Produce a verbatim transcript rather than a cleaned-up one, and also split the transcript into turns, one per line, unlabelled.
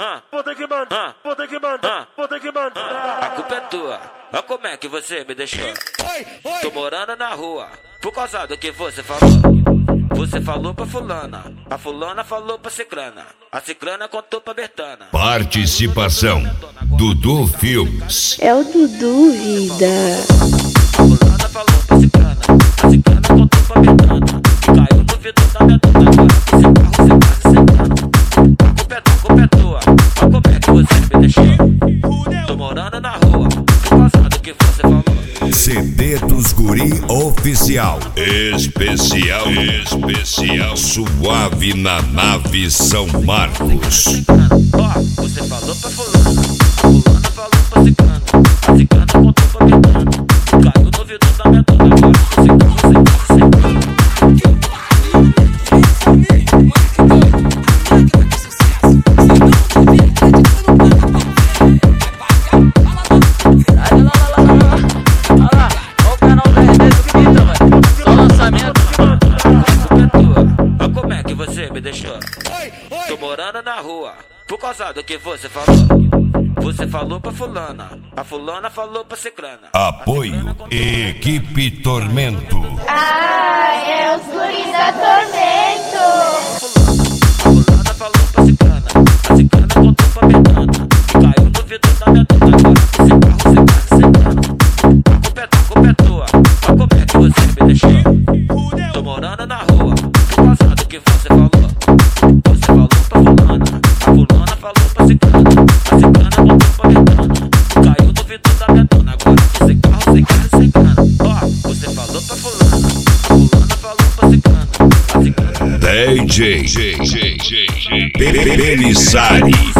vou ter que mandar, vou ter que mandar, vou ter que mandar.
A culpa é tua, olha como é que você me deixou. Tô morando na rua, por causa do que você falou. Você falou pra fulana, a fulana falou pra ciclana, a ciclana contou pra Bertana.
Participação Dudu Filmes.
É o Dudu, vida.
A fulana falou pra ciclana, a ciclana contou pra Bertana. Caiu no vidro da minha dona, agora esse carro você quase secando. A culpa é tua, a culpa é tua, olha como é que você me deixou. Tô morando na rua, por causa do que você falou.
C D dos Guri Oficial. Especial, especial. Suave na nave São Marcos.
Ó, você falou pra fulana, a fulana falou pra ciclana, a ciclana contou pra Bertana. Caiu no vidro da minha dona, agora esse carro você quase secando. Me deixou. Tô morando na rua, por causa do que você falou. Você falou pra fulana, a fulana falou pra ciclana.
Apoio Equipe Tormento.
Ah, é os guris da Tormento.
A fulana falou pra ciclana, a ciclana contou pra Bertana. Caiu no vidro da minha dona, agora esse carro você quase secando. A culpa é tua, a culpa é tua, olha como é que você me deixou. Tô morando na rua, por causa do que você falou. Você falou pra fulana, a fulana falou pra ciclana, a ciclana contou pra Bertana. Caiu no vidro da minha dona, agora esse carro você quase secando. Ó, você falou pra fulana, a fulana falou pra ciclana, a ciclana.
D J Belissari.